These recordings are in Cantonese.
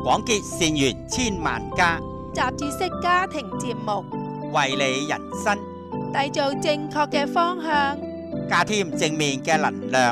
廣結善緣千萬家， 雜誌式家庭節目， 為你人生締造正確嘅方向， 加添正面嘅能量。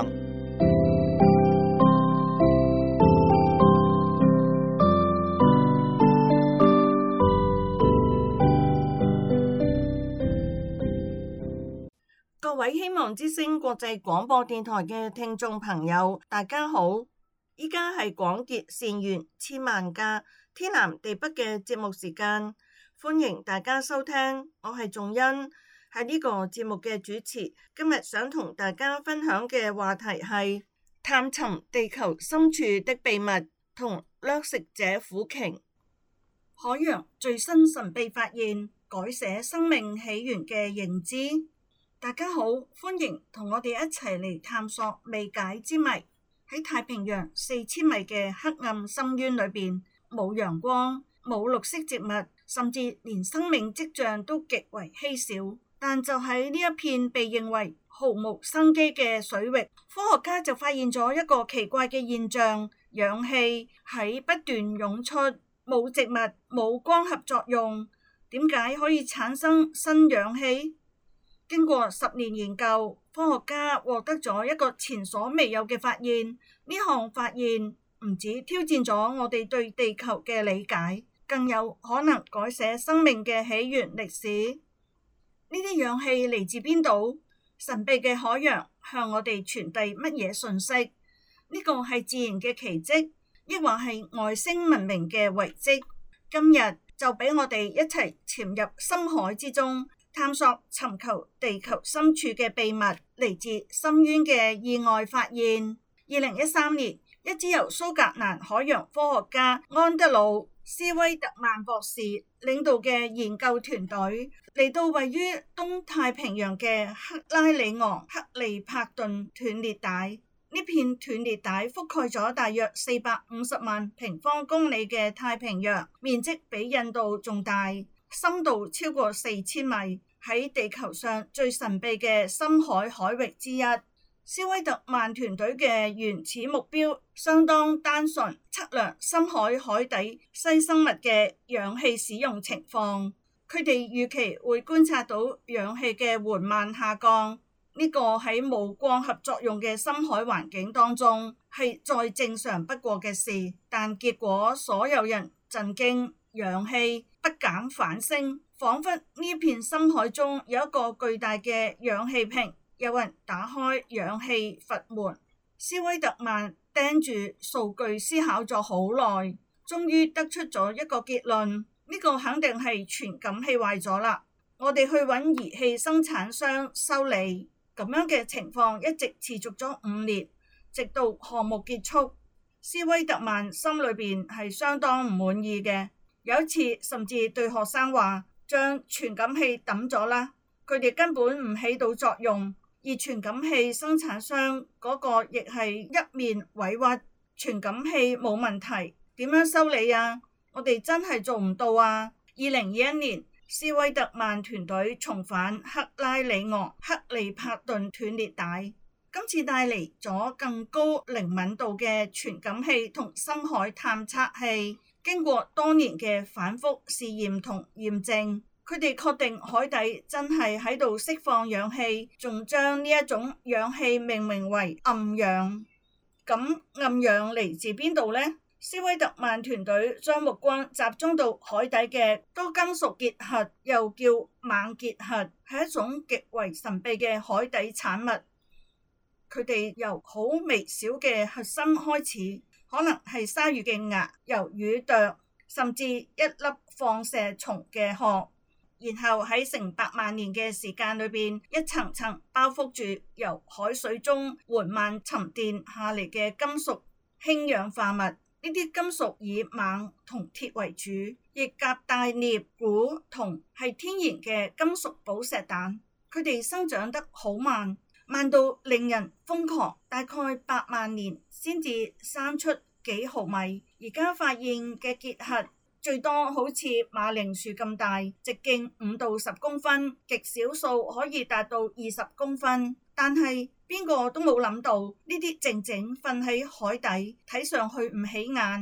各位希望之聲國際廣播電台嘅聽眾朋友，大家好！依家係廣結善緣千萬家天南地北嘅節目時間，歡迎大家收聽。我係仲欣，係呢個節目嘅主持。今日想同大家分享嘅話題係探尋地球深處的秘密同掠食者苦鯨。海洋最新神秘發現，改寫生命起源嘅認知。大家好，歡迎同我哋一齊嚟探索未解之謎。喺太平洋4000米嘅黑暗深淵裏邊，冇陽光，冇綠色植物，甚至連生命跡象都極為稀少。但就喺呢一片被認為毫無生機嘅水域，科學家就發現咗一個奇怪嘅現象：氧氣喺不斷湧出，冇植物，冇光合作用，點解可以產生新氧氣？經過10年研究，科學家獲得咗一個前所未有嘅發現。呢項發現唔止挑戰咗我哋對地球嘅理解，更有可能改寫生命嘅起源歷史。呢啲氧氣嚟自邊度？神秘嘅海洋向我哋傳遞乜嘢訊息？呢個係自然嘅奇蹟，抑或係外星文明嘅遺跡？今日就俾我哋一齊潛入深海之中，探索尋求地球深處嘅秘密。嚟自深淵嘅意外發現。2013年，一支由蘇格蘭海洋科學家安德魯·斯威特曼博士領導嘅研究團隊嚟到位於東太平洋嘅克拉里昂克利帕頓斷裂帶。呢片斷裂帶覆蓋咗大約450萬平方公里嘅太平洋，面積比印度仲大，深度超過4000米，喺地球上最神秘嘅深海海域之一。斯威特曼團隊嘅原始目標相當單純，測量深海海底細生物嘅氧氣使用情況。佢哋預期會觀察到氧氣嘅緩慢下降，呢個喺冇光合作用嘅深海環境當中係再正常不過嘅事。但結果所有人震驚，氧氣不減反升，仿佛呢片深海中有一個巨大嘅氧氣瓶。有人打開氧氣閥門，斯威特曼盯住數據思考咗好耐，終於得出咗一個結論：呢個肯定係傳感器壞咗啦。我哋去揾儀器生產商修理。咁樣嘅情況一直持續咗5年，直到項目結束。斯威特曼心裏邊係相當唔滿意嘅，有一次甚至對學生話：將傳感器抌咗啦，佢哋根本唔起到作用。而傳感器生產商嗰個亦係一面委屈，傳感器冇問題，點樣修理啊？我哋真係做唔到啊！2021年，斯威特曼團隊重返克拉里昂克利帕頓斷裂帶，今次帶嚟咗更高靈敏度嘅傳感器同深海探測器。經過多年嘅反覆試驗同驗證，佢哋確定海底真係喺度釋放氧氣，仲將呢一種氧氣命名為暗氧。咁暗氧嚟自邊度呢？斯威特曼團隊將目光集中到海底嘅多金屬結核，又叫錳結核，係一種極為神秘嘅海底產物。佢哋由好微小嘅核心開始，可能係鯊魚嘅牙、魷魚啄，甚至一粒放射蟲嘅殼。然後喺成百萬年嘅時間裏邊，一層層包覆住由海水中緩慢沉澱下嚟嘅金屬氫氧化物。呢啲金屬以錳同鐵為主，亦夾帶鎳、鈷、銅，係天然嘅金屬寶石蛋。佢哋生長得好慢，慢到令人瘋狂，大概8萬年先至生出幾毫米。而家發現嘅結核最多好似馬鈴薯咁大，直徑5到10公分，極少數可以達到20公分。但係邊個都冇諗到，呢啲靜靜瞓喺海底，睇上去唔起眼，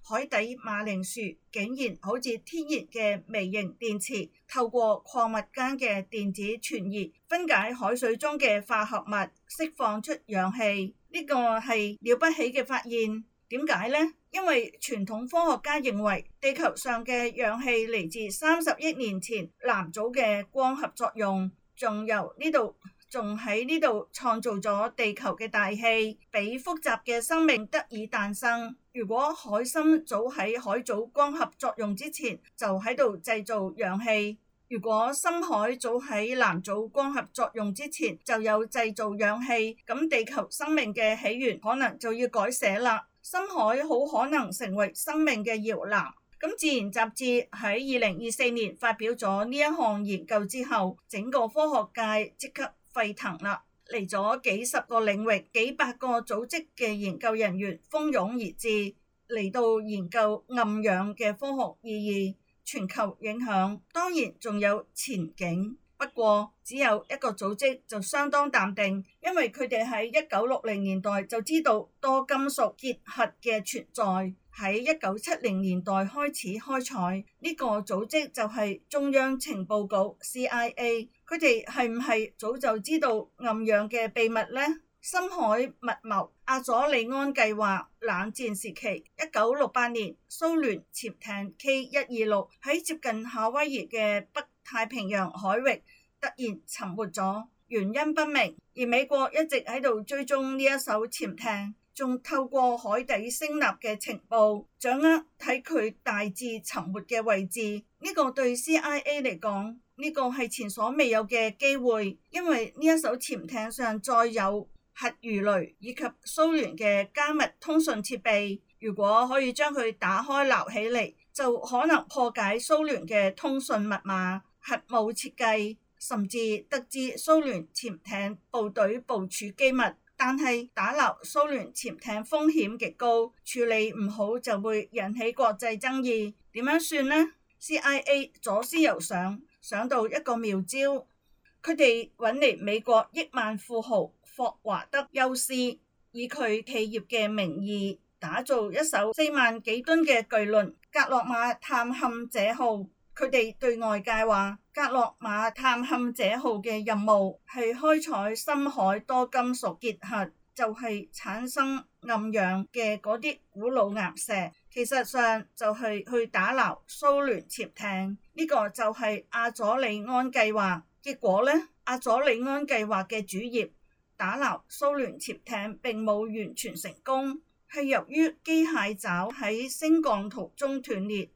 海底馬鈴薯竟然好似天然嘅微型電池，透過礦物間嘅電子傳熱，分解海水中嘅化合物，釋放出氧氣。呢個係了不起嘅發現。點解呢？因為傳統科學家認為地球上嘅氧氣嚟自30億年前藍藻嘅光合作用，仲喺呢度創造咗地球嘅大氣，俾複雜嘅生命得以誕生。如果海參早喺海藻光合作用之前就喺度製造氧氣，如果深海早喺藍藻光合作用之前就有製造氧氣，咁地球生命嘅起源可能就要改寫啦。深海好可能成為生命嘅搖籃。咁自然雜誌喺2024年發表咗呢一項研究之後，整個科學界即刻沸騰啦，嚟咗幾十個領域、幾百個組織嘅研究人員蜂擁而至，嚟到研究暗氧嘅科學意義、全球影響，當然仲有前景。不過只有一個組織就相當淡定，因為佢哋喺1960年代就知道多金屬結核嘅存在，喺1970年代開始開採。呢個組織就係中央情報局 CIA， 佢哋係唔係早就知道暗氧嘅秘密呢？深海密謀、阿佐里安計劃、冷戰時期1968年蘇聯潛艇 K126 喺接近夏威夷嘅北太平洋海域突然沉沒咗，原因不明，而美國一直喺度追蹤呢一艘潛艇，仲透過海底聲納嘅情報掌握睇佢大致沉沒嘅位置。呢個對 CIA 嚟講，呢個係前所未有嘅機會，因為呢一艘潛艇上載有核魚雷以及蘇聯嘅加密通訊設備，如果可以將佢打開撈起嚟，就可能破解蘇聯嘅通訊密碼、核武設計，甚至得知蘇聯潛艇部隊部署機密。但係打撈蘇聯潛艇風險極高，處理唔好就會引起國際爭議。點樣算呢？ CIA 左思右想，想到一個妙招，佢哋揾嚟美國億萬富豪霍華德休斯，以佢企業嘅名義打造一艘4萬幾噸嘅巨輪格洛馬探險者號。佢哋對外界話，格洛馬探險者號嘅任務係開採深海多金屬結核，就係產生暗氧嘅嗰啲古老岩石。其實上就係去打撈蘇聯潛艇，呢個就係阿佐里安計劃。結果呢，阿佐里安計劃嘅主業打撈蘇聯潛艇並冇完全成功，係由於機械爪喺升降途中斷裂，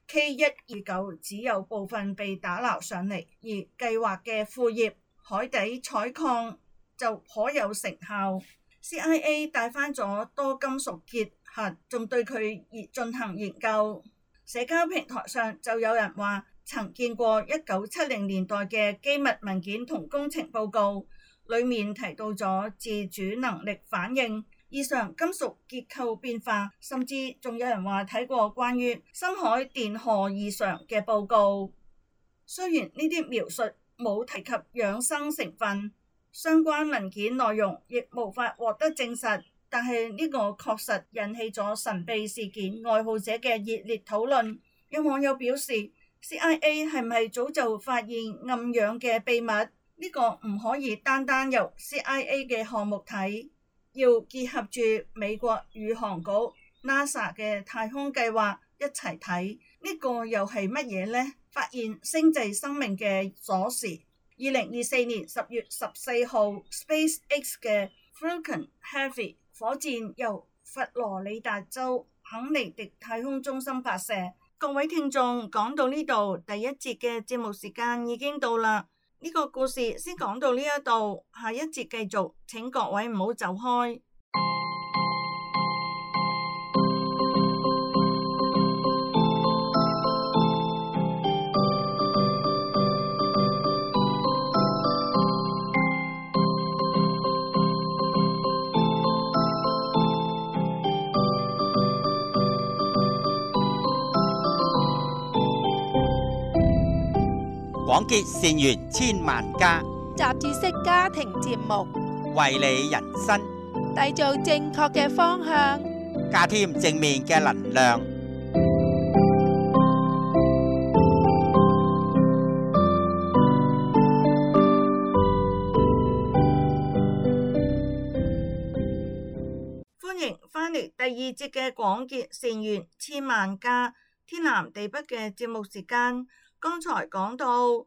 K129 只有部分被打撈上嚟，而計劃嘅副業海底採礦就頗有成效。 CIA 帶返咗多金屬結核，仲對佢進行研究。社交平台上就有人話曾見過1970年代嘅機密文件同工程報告，裡面提到咗自主能力反應、異常金屬結構變化，甚至仲有人話睇過關於深海電荷異常嘅報告。雖然呢啲描述冇提及養生成分，相關文件內容亦無法獲得證實，但係呢個確實引起咗神秘事件愛好者嘅熱烈討論。有網友表示， CIA 係咪早就發現暗氧嘅秘密？呢個唔可以單單由 CIA 嘅項目睇，要結合住美國宇航局 NASA 嘅太空計劃一齊睇。呢個又係乜嘢呢？發現星際生命嘅鎖匙。2024年10月14號 SpaceX 嘅 Falcon Heavy 火箭由佛羅里達州肯尼迪太空中心發射。各位聽眾，講到呢度，第一節嘅節目時間已經到啦。呢個故事先講到呢一度，下一節繼續，請各位唔好走開。 廣結善緣千萬家， 雜誌式家庭節目， 為你人生締造正確嘅方向， 加添正面嘅能量。 返嚟第二節嘅廣結善緣千萬家天南地北嘅節目時間。剛才講到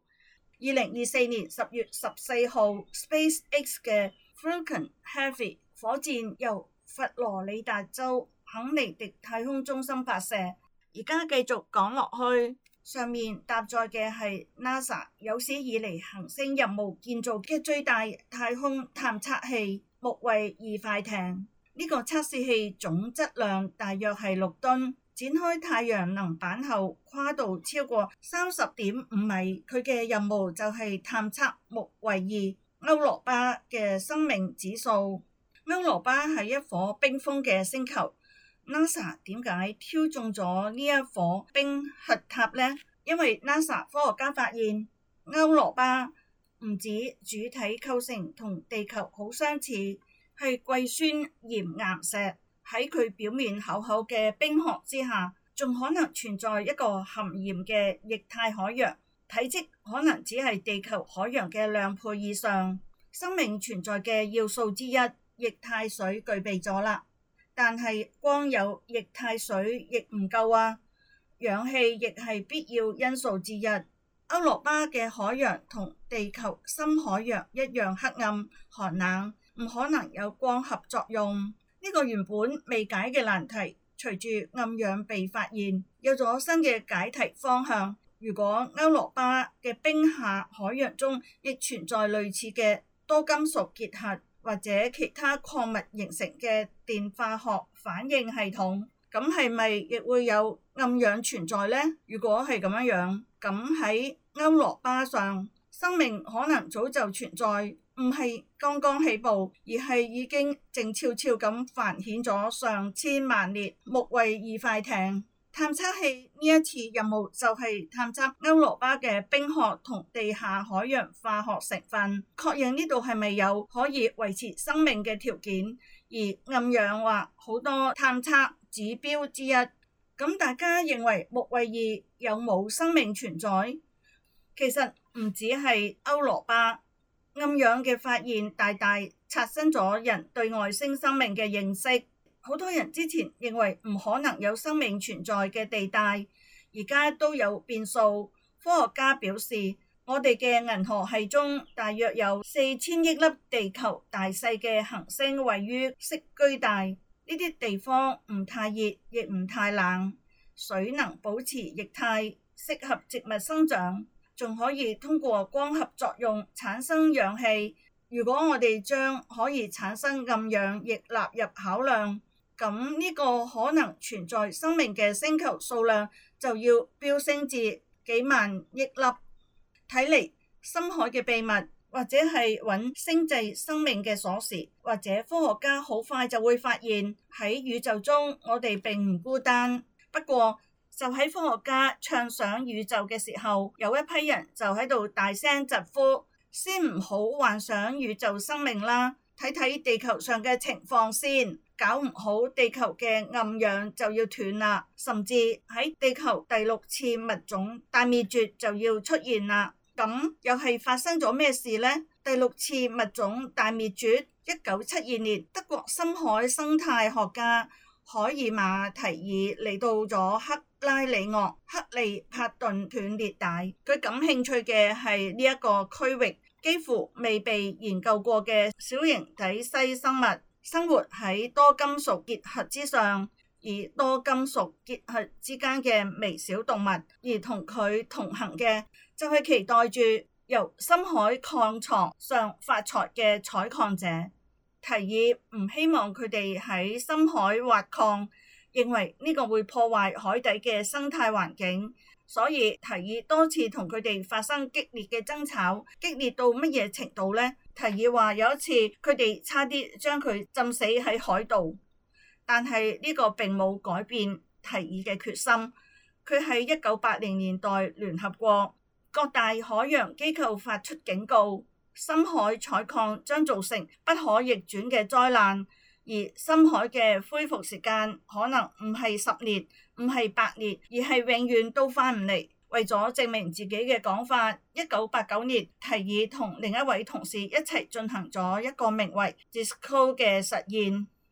2024年10月14號 SpaceX 嘅 Falcon Heavy 火箭由佛羅里達州肯尼迪太空中心發射。而家繼續講落去，上面搭載嘅係 NASA 有史以嚟行星任務建造嘅最大太空探測器木衛2快艇。呢個測試器總質量大約係6噸，展開太陽能板後跨度超過30.5米。佢嘅任務就係探測木衛2歐羅巴嘅生命指數。歐羅巴係一顆冰封嘅星球。NASA 點解挑中咗呢一顆冰核塔呢？因為 NASA 科學家發現歐羅巴唔止主體構成同地球好相似，係貴酸鹽岩石，喺佢表面厚厚嘅冰殼之下，仲可能存在一個含鹽嘅液態海洋，體積可能只係地球海洋嘅2倍以上。生命存在嘅要素之一，液態水具備咗啦。但係光有液態水亦唔夠啊，氧氣亦係必要因素之一。歐羅巴嘅海洋同地球深海洋一樣黑暗寒冷，唔可能有光合作用。呢個原本未解嘅難題，隨住暗氧被發現，有咗新嘅解題方向。如果歐羅巴嘅冰下海洋中亦存在類似嘅多金屬結合，或者其他礦物形成嘅電化學反應系統，咁係咪亦會有暗氧存在呢？如果係咁樣，咁喺歐羅巴上，生命可能早就存在，唔係剛剛起步，而係已經靜悄悄咁繁衍咗上千萬年。木衛2快艇探測器呢一次任務就係探測歐羅巴嘅冰殼同地下海洋化學成分，確認呢度係咪有可以維持生命嘅條件，而暗氧或好多探測指標之一。咁大家認為木衛2有冇生命存在？其實唔止係歐羅巴，暗氧嘅發現大大刷新咗人對外星生命嘅認識。好多人之前認為唔可能有生命存在嘅地帶，而家都有變數。科學家表示，我哋嘅銀河系中大約有4000億粒地球大細嘅行星位於適居帶，呢啲地方唔太熱亦唔太冷，水能保持液態，適合植物生長，仲可以通過光合作用產生氧氣。如果我哋將可以產生暗氧亦納入考量，咁呢個可能存在生命嘅星球數量就要飆升至幾萬億粒。睇嚟深海嘅秘密，或者係揾星際生命嘅鎖匙，或者科學家好快就會發現喺宇宙中我哋並唔孤單。不過就喺科學家暢想宇宙嘅時候，有一批人就喺度大聲疾呼，先唔好幻想宇宙生命啦，睇睇地球上嘅情況先。搞唔好地球嘅暗氧就要斷啦，甚至喺地球第6次物種大滅絕就要出現啦。咁又係發生咗咩事呢？第6次物種大滅絕，1972年德國深海生態學家海爾馬提爾嚟到咗克拉里諾克利帕頓斷裂帶，佢感興趣嘅係呢一個區域幾乎未被研究過嘅小型體細生物，生活喺多金屬結合之上，而多金屬結合之間嘅微小動物，而同佢同行嘅就係期待住由深海礦床上發財嘅採礦者。提議唔希望佢哋喺深海挖礦，認為呢個會破壞海底嘅生態環境，所以提議多次同佢哋發生激烈嘅爭吵。激烈到乜嘢程度呢？提議話有一次佢哋差啲將佢浸死喺海度，但係呢個並冇改變提議嘅決心。佢喺1980年代聯合國各大海洋機構發出警告，深海採礦將造成不可逆轉嘅災難，而深海嘅恢復時間可能唔係10年，唔係100年，而係永遠都翻唔嚟。為咗證明自己嘅講法，1989年提議同另一位同事一齊進行咗一個名為 DISCO 嘅實驗。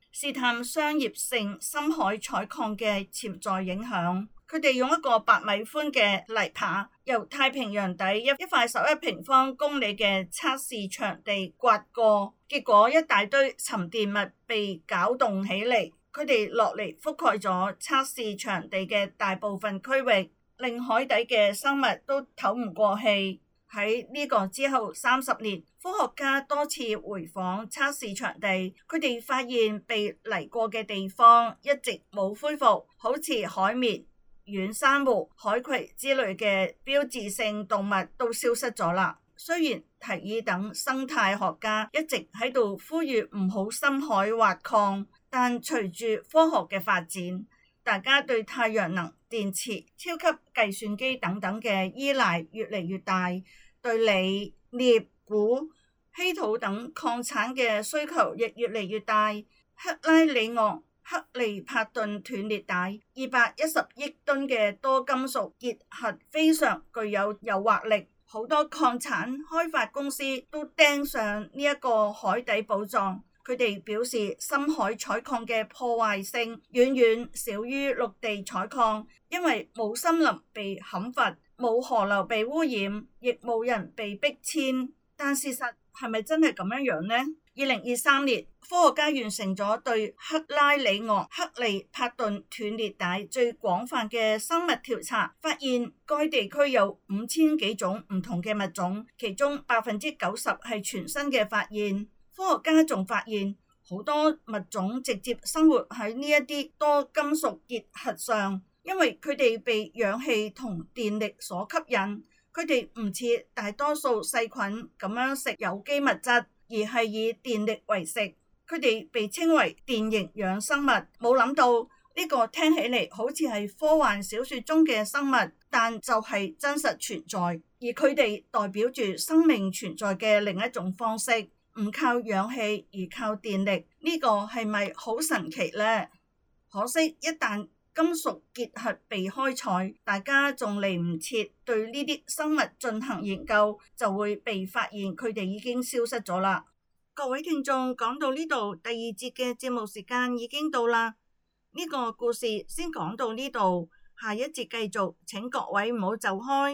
試探商業性深海採礦嘅潛在影響。佢哋用一個8米寬嘅泥耙，由太平洋底一塊11平方公里嘅測試場地刮過，結果一大堆沉澱物被攪動起嚟。佢哋落嚟覆蓋咗測試場地嘅大部分區域，令海底嘅生物都透唔過氣。喺呢個之後30年，科學家多次回訪測試場地，佢哋發現被泥過嘅地方一直冇恢復，好似海綿、軟珊瑚、海葵之類嘅標誌性動物都消失咗啦。雖然提爾等生態學家一直喺度呼籲唔好深海挖礦，但隨住科學嘅發展，大家對太陽能、電池、超級計算機等等嘅依賴越嚟越大，對鋰、鎳、鈷、稀土等礦產嘅需求亦越嚟越大。克拉里昂克利帕頓斷裂帶210億噸嘅多金屬結合非常具有誘惑力，好多礦產開發公司都盯上呢一個海底寶藏。佢哋表示深海採礦嘅破壞性遠遠少於陸地採礦，因為冇森林被砍伐，冇河流被污染，亦冇人被逼遷。但事實係咪真係咁樣呢？2023年，科學家完成咗對克拉里昂克利帕頓斷裂帶最廣泛嘅生物調查，發現該地區有5000幾種唔同嘅物種，其中90%係全新嘅發現。科學家仲發現好多物種直接生活喺呢一啲多金屬結合上，因為佢哋被氧氣同電力所吸引，佢哋唔似大多數細菌咁樣食有機物質，而係以電力為食。佢哋被稱為電營養生物。冇諗到呢個聽起嚟好似係科幻小說中嘅生物，但就係真實存在，而佢哋代表住生命存在嘅另一種方式。唔靠氧氣而靠電力，呢個係咪好神奇呢？可惜一旦金屬結合被開採，大家仲嚟唔切對呢啲生物進行研究，就會被發現佢哋已經消失咗啦。各位聽眾，講到呢度，第2節嘅節目時間已經到啦。呢個故事先講到呢度，下一節繼續，請各位唔好走開。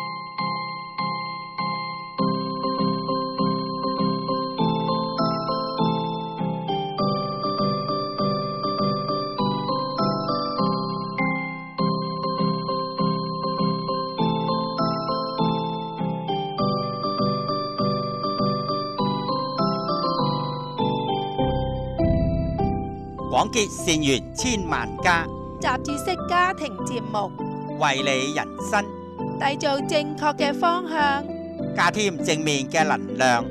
廣結善緣千萬家， 雜誌式家庭節目， 為你人生締造正確嘅方向， 加添正面嘅能量。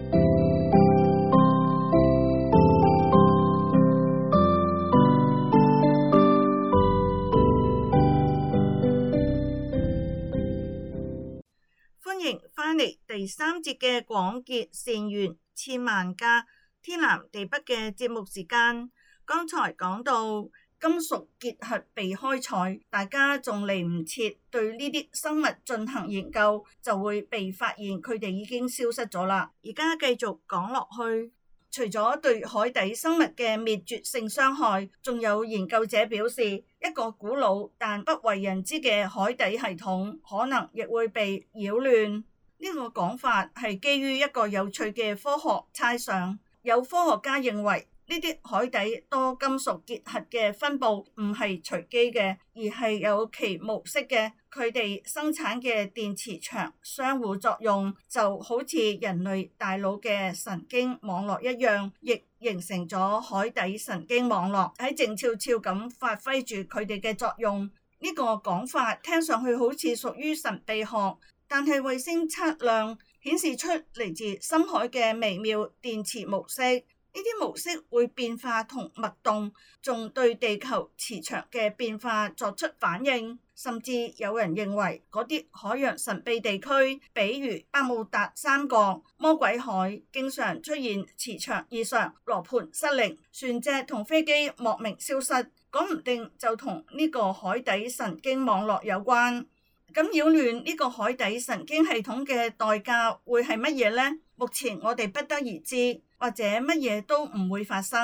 歡迎返嚟第3節嘅廣結善緣千萬家，天南地北嘅節目時間。剛才講到金屬結合被開採，大家仲嚟唔切對呢啲生物進行研究，就會被發現佢哋已經消失咗啦。而家繼續講落去，除咗對海底生物嘅滅絕性傷害，仲有研究者表示，一個古老但不為人知嘅海底系統可能亦會被擾亂。呢個講法係基於一個有趣嘅科學猜想。有科學家認為，呢啲海底多金屬結合嘅分佈唔係隨機嘅，而係有其模式嘅。佢哋生產嘅電磁場相互作用，就好似人類大腦嘅神經網絡一樣，亦形成咗海底神經網絡，喺靜悄悄咁發揮住佢哋嘅作用。呢個講法聽上去好似屬於神秘學，但係衛星測量顯示出嚟自深海嘅微妙電磁模式。呢啲模式會變化同脈動，仲對地球磁場嘅變化作出反應。甚至有人認為嗰啲海洋神秘地區，比如百慕達三角、魔鬼海，經常出現磁場異常、羅盤失靈、船隻同飛機莫名消失，講唔定就同呢個海底神經網絡有關。咁擾亂呢個海底神經系統嘅代價會係乜嘢呢？目前我哋不得而知，或者乜嘢都唔會發生。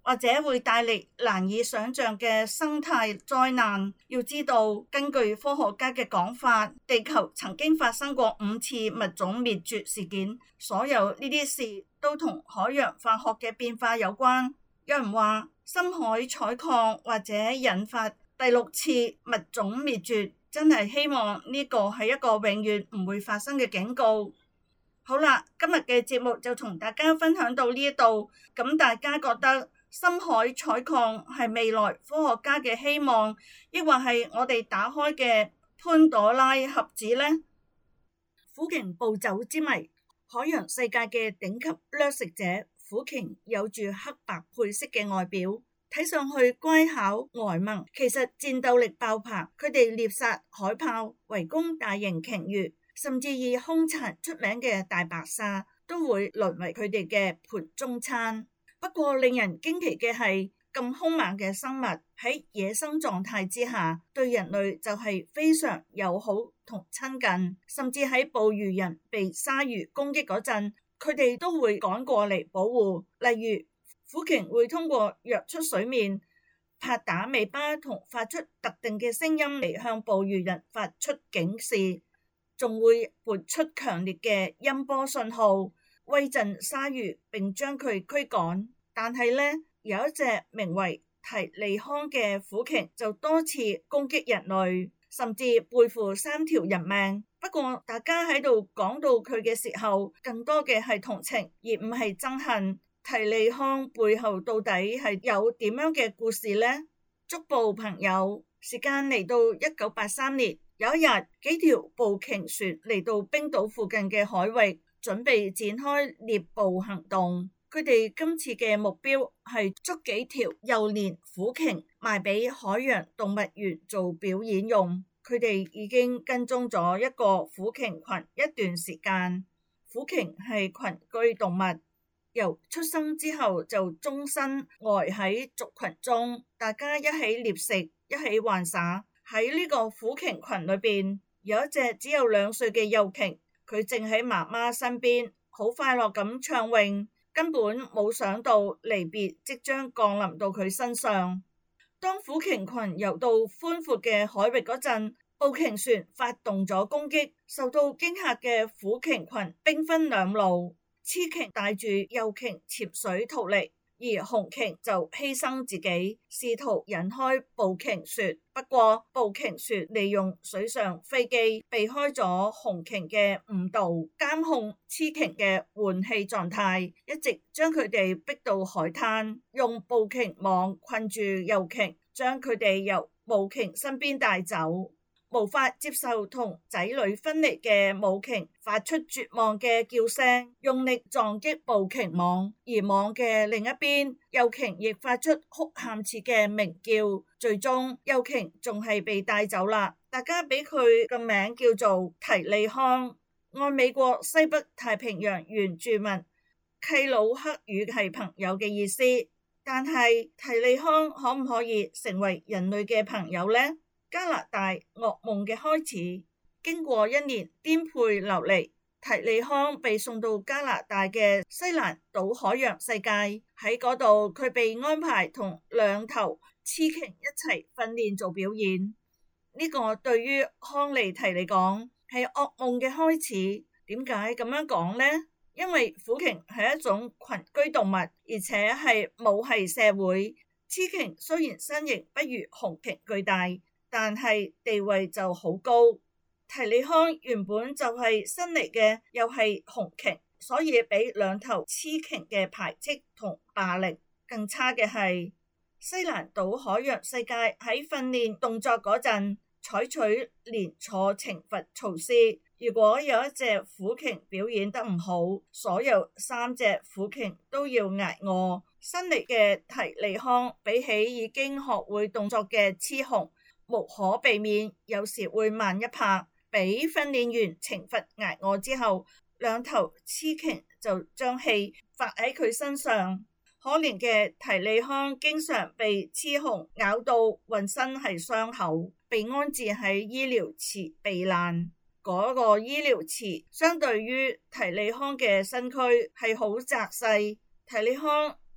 或者會帶嚟難以想象嘅生態災難。要知道，根據科學家嘅講法，地球曾經發生過5次物種滅絕事件，所有呢啲事都同海洋化學嘅變化有關。有人話深海採礦或者引發第6次物種滅絕，真係希望呢個係一個永遠唔會發生嘅警告。好啦，今日嘅節目就同大家分享到呢度。咁大家覺得深海採礦係未來科學家嘅希望，抑或係我哋打開嘅潘朵拉盒子呢？虎鯨暴走之謎，海洋世界嘅頂級掠食者虎鯨有住黑白配色嘅外表，睇上去乖巧呆萌，其實戰鬥力爆棚。佢哋獵殺海豹、圍攻大型鯨魚，甚至以兇殘出名嘅大白鯊都會淪為佢哋嘅盤中餐。不過令人驚奇嘅係，咁兇猛嘅生物喺野生狀態之下，對人類就係非常友好同親近，甚至喺捕魚人被鯊魚攻擊嗰陣，佢哋都會趕過嚟保護。例如虎鯨會通過躍出水面、拍打尾巴同發出特定嘅聲音嚟向捕魚人發出警示，仲會撥出強烈嘅音波信號威震鯊魚並將佢驅趕。但係呢，有一隻名為提利康嘅虎鯨就多次攻擊人類，甚至背負3條人命。不過大家喺度講到佢嘅時候，更多嘅係同情，而唔係憎恨。提利康背後到底係有點樣嘅故事呢？捉捕朋友，時間嚟到1983年，有一日幾條捕鯨船嚟到冰島附近嘅海域，準備展開獵捕行動。佢哋今次嘅目標係捉幾條幼年虎鯨賣俾海洋動物園做表演用。佢哋已經跟蹤咗一個虎鯨群一段時間。虎鯨係群居動物，由出生之後就終身呆喺族群中，大家一起獵食，一起玩耍。喺呢個虎鯨群裏邊，有一隻只有2歲嘅幼鯨，佢正喺媽媽身邊，好快樂咁暢泳，根本冇想到離別即將降臨到佢身上。當虎鯨群游到寬闊嘅海域嗰陣，捕鯨船發動咗攻擊，受到驚嚇嘅虎鯨群兵分2路。雌鯨帶住幼鯨潛水逃離，而雄鯨就犧牲自己，試圖引開捕鯨船。不過捕鯨船利用水上飛機避開咗雄鯨嘅誤導，監控雌鯨嘅換氣狀態，一直將佢哋逼到海灘，用捕鯨網困住幼鯨，將佢哋由母鯨身邊帶走。無法接受同仔女分離嘅母鯨發出絕望嘅叫聲，用力撞擊捕鯨網，而網嘅另一邊，幼鯨亦發出哭喊似嘅鳴叫。最終幼鯨仲係被帶走啦。大家俾佢個名叫做提利康，按美國西北太平洋原住民契魯克語係朋友嘅意思。但係提利康可唔可以成為人類嘅朋友呢？加拿大噩夢嘅開始，經過1年顛沛流離，提利康被送到加拿大嘅西蘭島海洋世界。喺嗰度，佢被安排同2頭雌鯨一齊訓練做表演。呢個對於康利提嚟講係噩夢嘅開始。點解咁樣講呢？因為虎鯨係一種群居動物，而且係母系社會。雌鯨雖然身形不如雄鯨巨大，但係地位就好高。提利康原本就係新嚟嘅，又係雄鯨，所以比2頭雌鯨嘅排斥同霸凌。更差嘅係西蘭島海洋世界喺訓練動作嗰陣採取連坐懲罰措施。如果有一隻虎鯨表演得唔好，所有3隻虎鯨都要挨餓。新嚟嘅提利康比起已經學會動作嘅雌雄，無可避免有時會慢一拍。俾訓練員懲罰挨餓之後，2頭雌鯨就將氣發喺佢身上。可憐嘅提利康經常被雌雄咬到渾身係傷口，被安置喺醫療池避難。嗰個醫療池相對於提利康嘅身軀係好窄細。提利康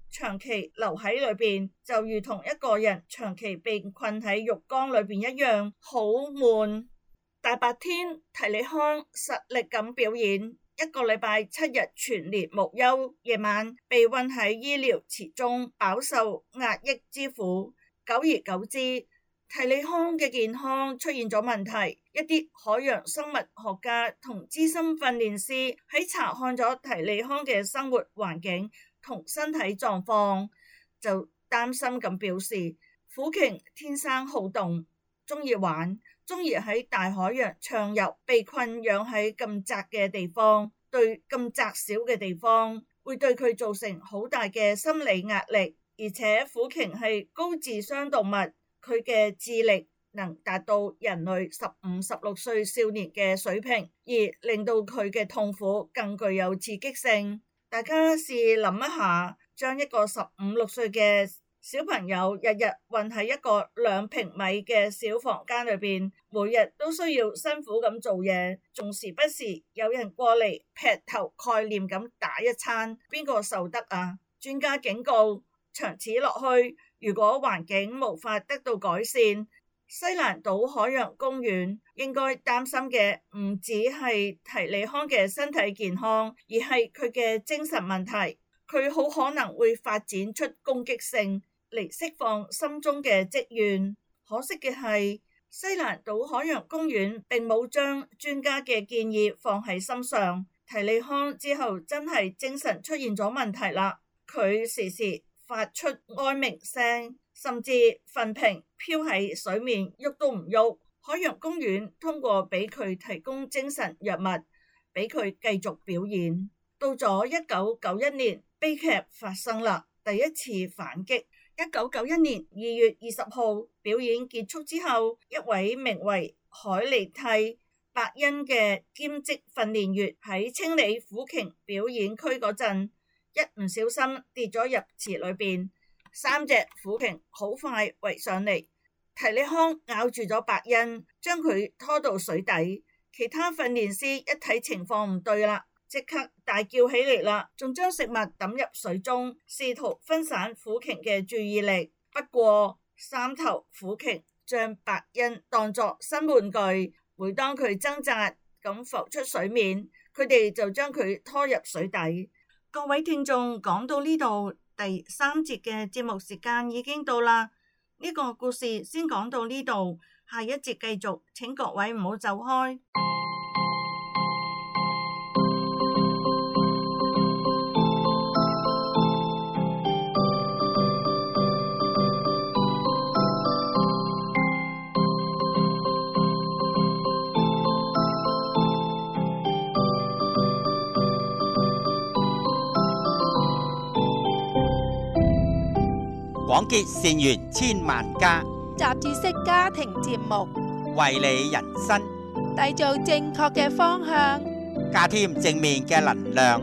長期留喺裏邊，就如同一個人長期被困喺浴缸裏邊一樣，好悶。大白天提里康實力咁表演，一個禮拜7日全年無休，夜晚被困喺醫療池中，飽受壓抑之苦。久而久之，提里康嘅健康出現咗問題。一啲海洋生物學家同資深訓練師喺查看咗提里康嘅生活環境同身體狀況，就擔心咁表示，虎鯨天生好動，中意玩，中意喺大海洋暢遊，被困養喺咁窄嘅地方，對咁窄小嘅地方會對佢造成好大嘅心理壓力。而且虎鯨係高智商動物，佢嘅智力能達到人類15、16歲少年嘅水平，而令到佢嘅痛苦更具有刺激性。大家試諗一下，將一個15、16歲嘅小朋友日日困喺一個2平米嘅小房間裏邊，每日都需要辛苦咁做嘢，仲時不時有人過嚟劈頭蓋臉咁打一餐，邊個受得啊？專家警告，長此落去，如果環境無法得到改善，西蘭島海洋公園應該擔心嘅唔止係提里康嘅身體健康，而係佢嘅精神問題。佢好可能會發展出攻擊性嚟釋放心中嘅積怨。可惜嘅係，西蘭島海洋公園並冇將專家嘅建議放喺心上。提里康之後真係精神出現咗問題啦，佢時時發出哀鳴聲，甚至瞓平飄喺水面，喐都唔喐。海洋公園通過俾佢提供精神藥物，俾佢繼續表演。到咗1991年，悲劇發生啦，第一次反擊。1991年2月20號，表演結束之後，一位名為海利蒂伯恩嘅兼職訓練員喺清理虎鯨表演區嗰陣，一唔小心跌咗入池裏邊，3隻虎鯨好快圍上嚟，提里康咬住咗伯恩，將佢拖到水底。其他訓練師一睇情況唔對啦，即刻大叫起嚟啦，仲將食物抌入水中，試圖分散虎鯨嘅注意力。不過3頭虎鯨將伯恩當作新玩具，每當佢掙扎咁浮出水面，佢哋就將佢拖入水底。各位聽眾，講到呢度，第3節嘅節目時間已經到啦。呢個故事先講到呢度，下一節繼續，請各位唔好走開。 廣結善緣千萬家， 雜誌式家庭節目， 為你人生締造正確嘅方向， 加添正面嘅能量。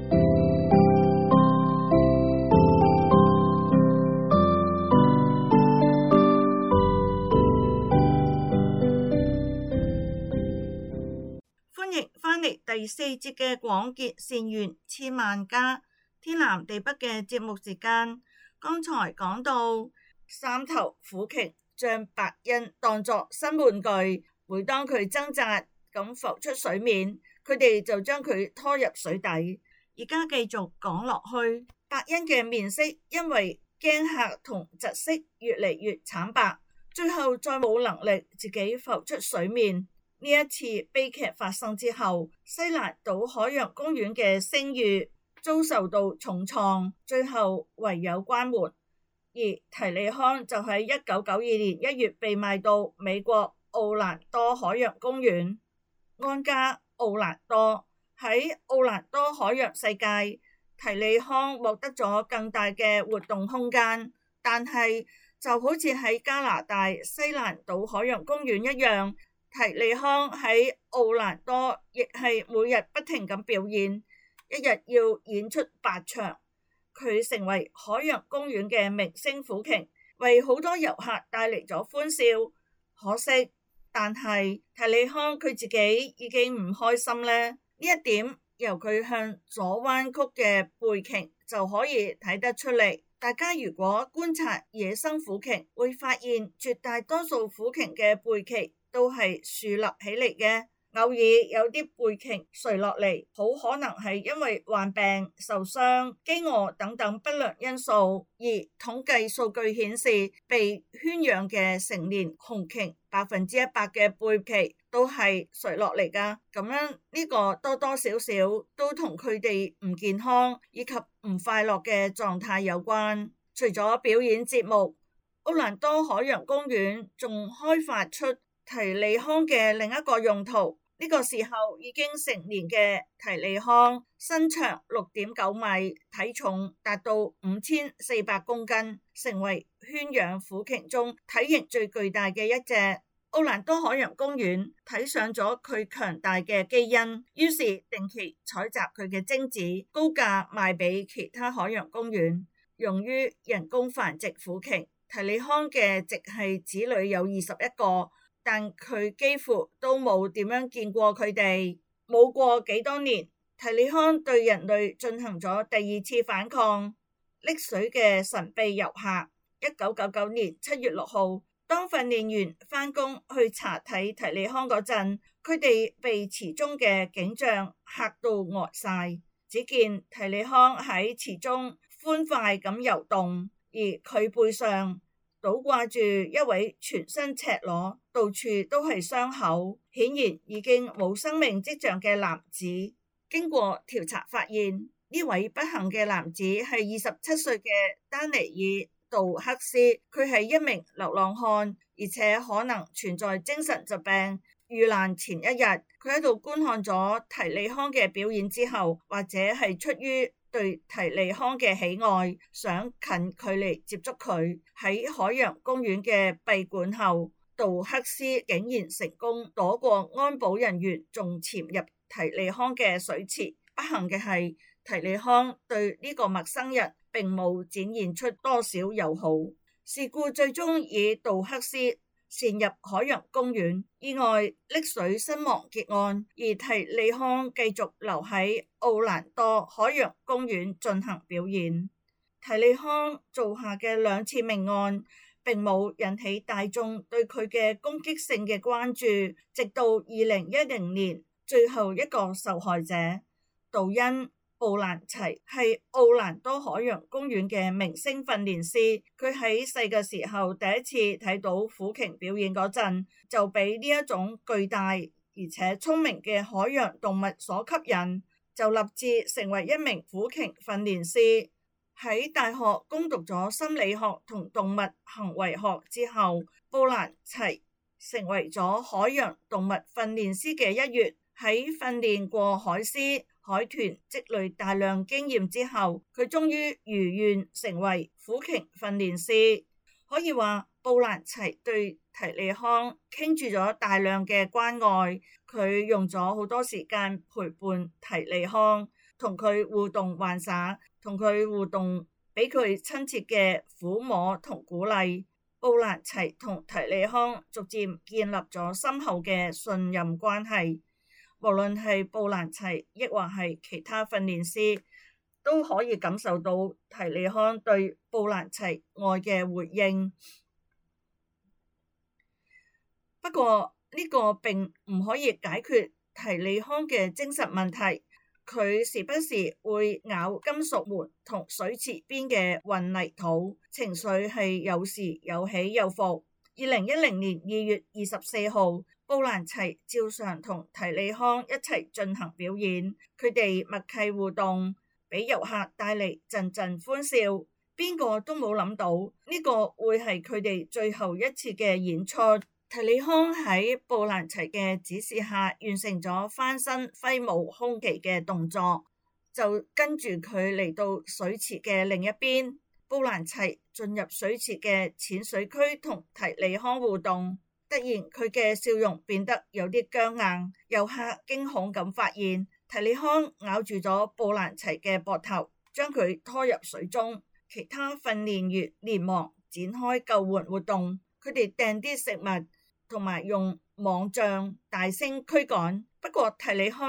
歡迎返嚟第4節嘅廣結善緣千萬家，天南地北嘅節目時間。剛才講到3頭虎鯨將伯恩當作新玩具，每當佢掙扎咁浮出水面，佢哋就將佢拖入水底。而家繼續講落去，伯恩嘅面色因為驚嚇同窒息越嚟越慘白，最後再冇能力自己浮出水面。呢一次悲劇發生之後，西蘭島海洋公園嘅聲譽遭受到重創，最後唯有關門。而提里康就喺1992年1月被賣到美國奧蘭多海洋公園。安家奧蘭多，喺奧蘭多海洋世界，提里康獲得咗更大嘅活動空間，但係就好似喺加拿大西蘭島海洋公園一樣，提里康喺奧蘭多亦係每日不停咁表演，一日要演出8場，佢成為海洋公園嘅明星虎鯨，為好多遊客帶嚟咗歡笑。可惜，但係提里康佢自己已經唔開心呢，呢一點由佢向左彎曲嘅背鰭就可以睇得出嚟。大家如果觀察野生虎鯨，會發現絕大多數虎鯨嘅背鰭都係豎立起嚟嘅，偶爾有啲背鰭垂落嚟，好可能係因為患病、受傷、飢餓等等不良因素。而統計數據顯示，被圈養嘅成年雄鯨100%嘅背鰭都係垂落嚟㗎，咁樣呢個多多少少都同佢哋唔健康以及唔快樂嘅狀態有關。除咗表演節目，奧蘭多海洋公園仲開發出提利康嘅另一個用途。呢個時候已經成年嘅提利康，身長6.9米，體重達到5400公斤，成為圈養虎鯨中體型最巨大嘅一隻。奧蘭多海洋公園睇上咗佢強大嘅基因，於是定期採集佢嘅精子，高價賣俾其他海洋公園，用於人工繁殖虎鯨。提利康嘅直系子女有21個，但佢幾乎都冇點樣見過佢哋。冇過幾多年，提利康對人類進行咗第二次反抗。溺水嘅神秘遊客，1999年7月6號，當訓練員返工去查睇提利康嗰陣，佢哋被池中嘅景象嚇到呆晒。只見提利康喺池中歡快咁游動，而佢背上倒掛住一位全身赤裸、到處都係傷口，顯然已經冇生命跡象嘅男子。經過調查發現，呢位不幸嘅男子係27歲嘅丹尼爾杜克斯，佢係一名流浪漢，而且可能存在精神疾病。遇難前一日，佢喺度觀看咗提利康嘅表演之後，或者係出於對提利康嘅喜愛，想近距離接觸佢。喺海洋公園嘅閉館後，杜克斯竟然成功躲過安保人員，仲潛入提利康嘅水池。不幸嘅係，提利康對呢個陌生人並冇展現出多少友好。事故最終以杜克斯潛入海洋公園意外溺水身亡結案，而提利康繼續留喺奧蘭多海洋公園進行表演。提利康做下嘅2次命案並冇引起大眾對佢嘅攻擊性嘅關注，直到2010年，最後一個受害者杜恩布蘭齊係奧蘭多海洋公園嘅明星訓練師，佢喺細嘅時候第一次睇到虎鯨表演嗰陣，就俾呢一種巨大而且聰明嘅海洋動物所吸引，就立志成為一名虎鯨訓練師。喺大學攻讀咗心理學同動物行為學之後，布蘭齊成為咗海洋動物訓練師嘅一員。喺訓練過海獅、海豚，積累大量經驗之後，佢終於如願成為虎鯨訓練師。可以話布蘭齊對提利康傾注咗大量嘅關愛，佢用咗好多時間陪伴提利康，同佢互動玩耍，同佢互動，俾佢親切嘅撫摸同鼓勵。布蘭齊同提利康逐漸建立咗深厚嘅信任關係。無論係布蘭齊亦或係其他訓練師，都可以感受到提利康對布蘭齊愛嘅回應。不過呢個並唔可以解決提利康嘅精神問題，佢時不時會咬金屬門同水池邊嘅混凝土，情緒係有時有起有伏。2010年2月24號，布蘭齊照常同提利康一齊進行表演，佢哋默契互動，俾遊客帶嚟陣陣歡笑。邊個都冇諗到呢個會係佢哋最後一次嘅演出。提利康喺布蘭齊嘅指示下完成咗翻身揮舞胸旗嘅動作，就跟住佢嚟到水池嘅另一邊。布蘭齊進入水池嘅淺水區同提利康互動，突然佢嘅笑容變得有啲僵硬，遊客驚恐咁發現提利康咬住咗布蘭齊嘅膊頭，將佢拖入水中。其他訓練員連忙展開救援活動，佢哋掟啲食物同埋用網杖大聲驅趕，不過提利康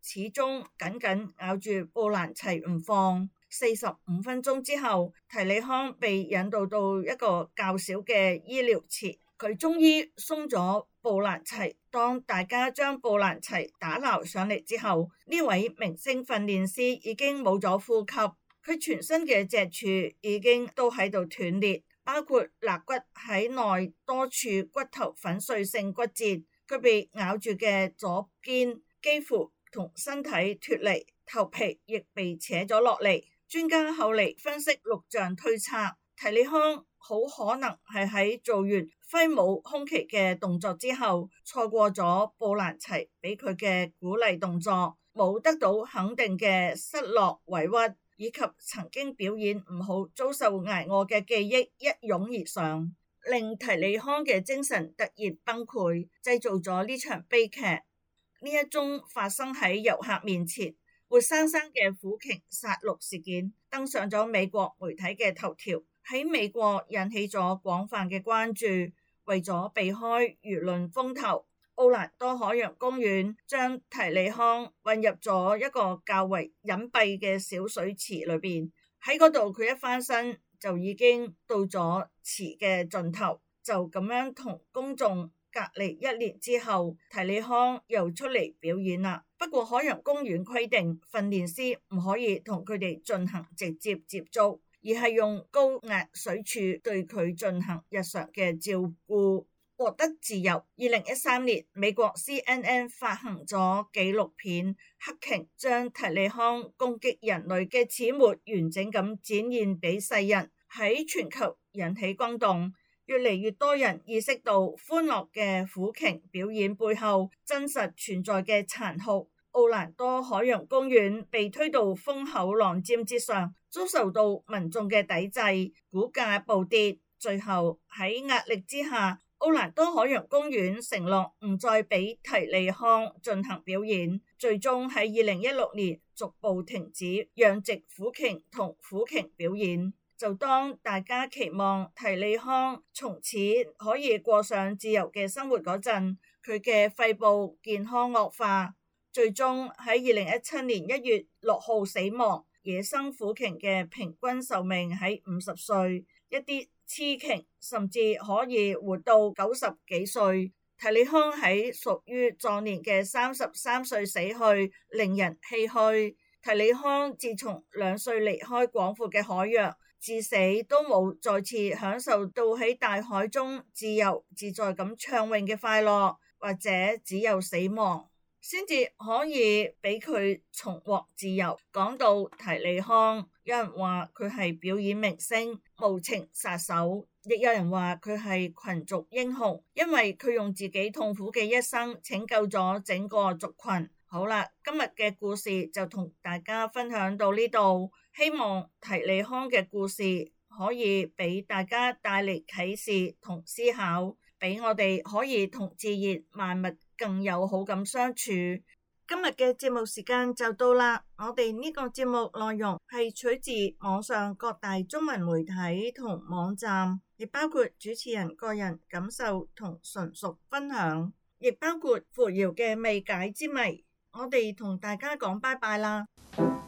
始終緊緊咬住布蘭齊唔放。45分鐘之後，提里康被引導到一個較小嘅醫療池，佢終於鬆咗布蘭齊。當大家將布蘭齊打撈上嚟之後，呢位明星訓練師已經冇咗呼吸，佢全身嘅脊柱已經都喺度斷裂，包括肋骨喺內多處骨頭粉碎性骨折。佢被咬住嘅左肩幾乎同身體脫離，頭皮亦被扯咗落嚟。專家後嚟分析錄像推測，提里康好可能係喺做完揮舞空旗嘅動作之後，錯過咗布蘭齊俾佢嘅鼓勵動作，冇得到肯定嘅失落委屈，以及曾經表演唔好遭受挨餓嘅記憶一湧而上，令提里康嘅精神突然崩潰，製造咗呢場悲劇。呢一宗發生喺遊客面前活生生嘅虎鯨殺戮事件登上咗美國媒體嘅頭條，喺美國引起咗廣泛嘅關注。為咗避開輿論風頭，奧蘭多海洋公園將提里康混入咗一個較為隱蔽嘅小水池裏邊，喺嗰度佢一翻身就已經到咗池嘅盡頭，就咁樣同公眾隔離1年之後，提里康又出嚟表演啦。不過海洋公園規定訓練師唔可以同佢哋進行直接接觸，而係用高壓水柱對佢進行日常嘅照顧，獲得自由。2013年，美國 CNN 發行咗紀錄片《黑鯨》，將提里康攻擊人類嘅始末完整咁展現俾世人，喺全球引起轟動。越嚟越多人意識到歡樂嘅虎鯨表演背後真實存在嘅殘酷。奧蘭多海洋公園被推到風口浪尖之上，遭受到民眾嘅抵制，股價暴跌。最後喺壓力之下，奧蘭多海洋公園承諾唔再俾提里康進行表演，最終喺2016年逐步停止養殖虎鯨同虎鯨表演。就當大家期望提里康從此可以過上自由嘅生活嗰陣，佢嘅肺部健康惡化，最終喺2017年1月6號死亡。野生虎鯨嘅平均壽命喺50歲，一啲雌鯨甚至可以活到90幾歲。提里康喺屬於壯年嘅33歲死去，令人唏噓。提里康自從2歲離開廣闊嘅海洋，至死都冇再次享受到喺大海中自由自在咁暢泳嘅快樂，或者只有死亡先至可以俾佢重獲自由。講到提里康，有人話佢係表演明星、無情殺手，亦有人話佢係群族英雄，因為佢用自己痛苦嘅一生拯救咗整個族群。好啦，今日嘅故事就同大家分享到呢度，希望提里康嘅故事可以俾大家帶嚟啟示同思考，俾我哋可以同自然萬物更友好咁相處。今日嘅節目時間就到啦，我哋呢個節目內容係取自網上各大中文媒體同網站，亦包括主持人個人感受同純屬分享，亦包括扶搖嘅未解之謎。我哋同大家講拜拜啦。